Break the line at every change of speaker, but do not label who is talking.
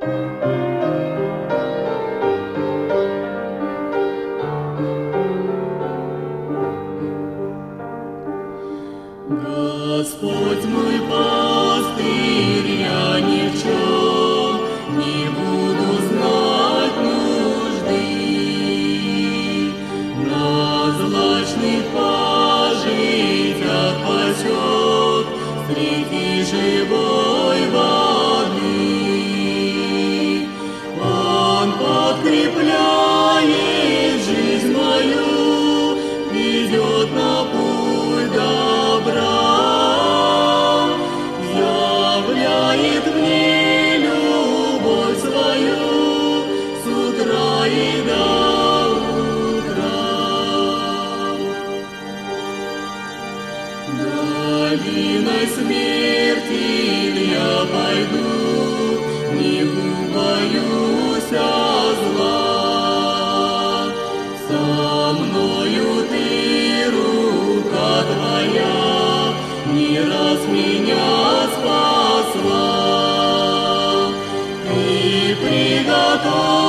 Господь мой пастырь, я ни в чем не буду знать нужды. На злачных пажитях пасет среди живой воды. Он подкрепляет жизнь мою, ведет на путь добра, являет мне любовь свою с утра и до утра. Долиной смерти я пойду, не убоюсь зла. Со мною ты, рука твоя, не раз меня спасла. Ты приготовил